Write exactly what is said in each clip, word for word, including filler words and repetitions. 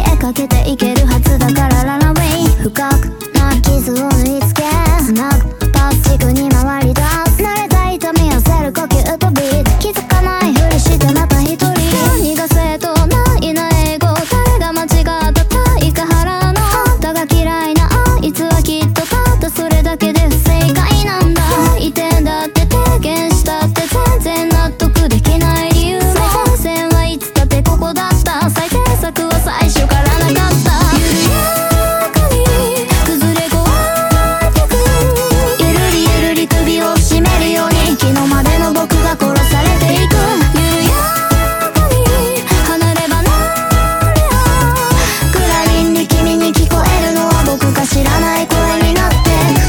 かけていけるはずだからララウェイ深くな傷を縫い付けスナックパスチックに回り出す慣れた痛み寄せる呼吸とビート気づかないふりしてまた一人何が正当ないな英語誰が間違った対価払うのあんたが嫌いなあいつはきっとたったそれだけで不正解なんだ移転だって提言したって全然納得できない理由も線はいつだってここだった最低策は最初からなかった緩やかに崩れ壊れてくゆるりゆるり首を絞めるように昨日までの僕が殺されていく緩やかに離れ離れクラリンに君に聞こえるのは僕が知らない声になって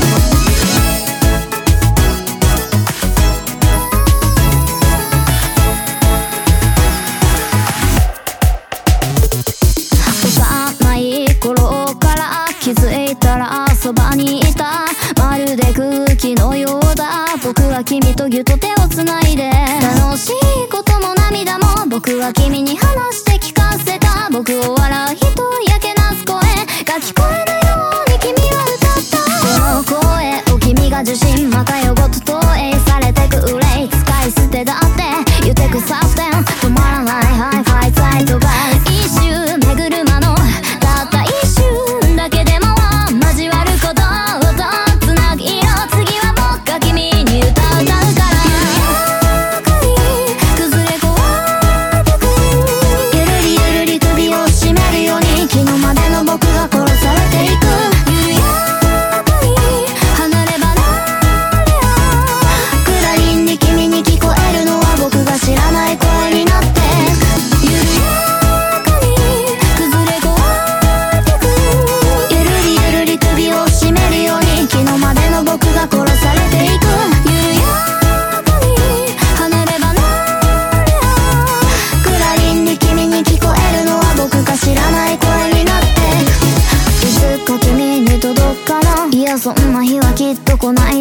幼い頃から気づいたらそばにいたまるで空気のようだ僕は君とぎゅっと手をつないで楽しいことも涙も僕は君に話して聞かせた僕を笑う一人やけなす声が聞こえるように君は歌ったその声を君が受信またよごと投影されてく憂い使い捨てだって言ってくサスペン止まらないハイファイサイトが一周巡る間のたった一瞬だけでも交わることとつなぐ色次は僕が君に歌う歌うから緩やかに崩れ壊れてくゆるりゆるり首を絞めるように昨日までの僕が殺されていく緩やかに離れ離れクラリンに君に聞こえるのは僕が知らない声になって緩やかに崩れ壊れてくゆるりゆるり首を絞めるように昨日までの僕が殺されていく緩やかに離れ離れクラリンに君に聞こえるのは僕が知らない声になっていつか君に届くかないやそんな日はきっと来ない